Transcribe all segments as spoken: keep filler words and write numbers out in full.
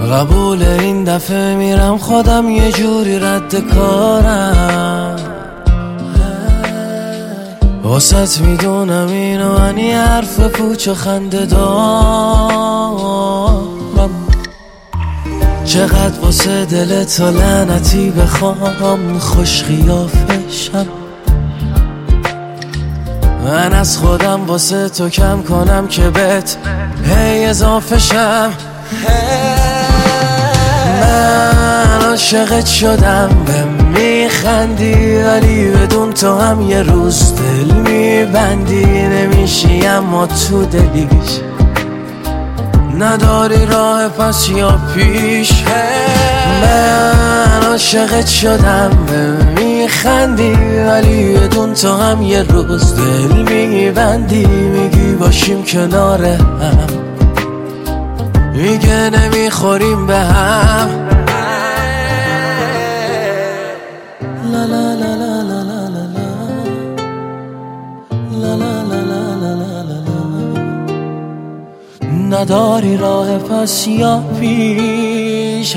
قبول این دفعه میرم خودم یه جوری رد کارم، واسط میدونم اینو من یه حرف پوچ و خنده دارم. چقدر واسه دل تو لعنتی بخوام خوش خیافشم، من از خودم واسه تو کم کنم که بهت هی اضافه شم. من عاشقت شدم به میخندی، ولی بدون تو هم یه روز دل میبندی. نمیشی اما تو دلیش نداری راه پس یا پیش. من عاشقت شدم به میخندی، ولی بدون تو هم یه روز دل میبندی. میگی باشیم کنار هم، میگه نمیخوریم به هم. لا لا لا لا لا لا لا لا لا لا لا لا لا. نداری راه پس یا پیش.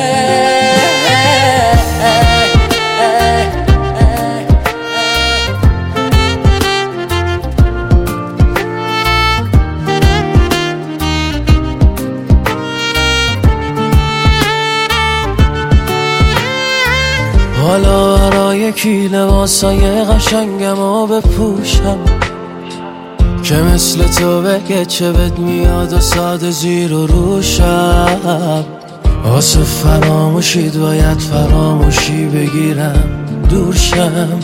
حالا برای کی لباسای قشنگم رو بپوشم که مثل تو بگه چه بد میاد و ساده زیر و روشم. واسه فراموشید باید فراموشی بگیرم دورشم.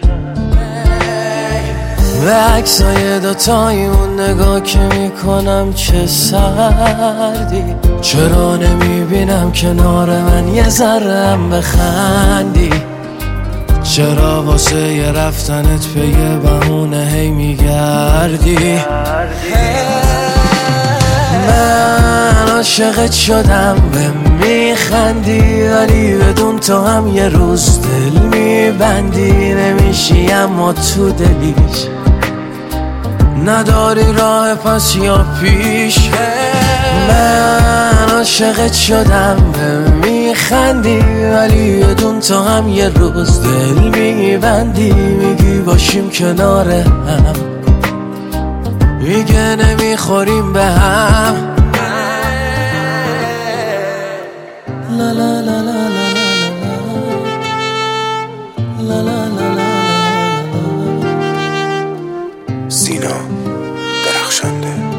به عکسای دوتایمون نگاه که میکنم چه سردی. چرا نمیبینم کنار من یه ذره‌ام بخندی؟ چرا واسه یه رفتنت به یه بهونه هی میگردی؟ من عاشقت شدم به میخندی، ولی بدون تو هم یه روز دل میبندی. نمیشی اما تو دلیش نداری راه پس یا پیش. من عاشقت شدم به میخندی، ولی بدون تو هم یه روز دل میبندی. میگی باشیم کنار هم، میگه نمیخوریم به هم. لا لا لا لا لا لا لا لا. سینا درخشنده.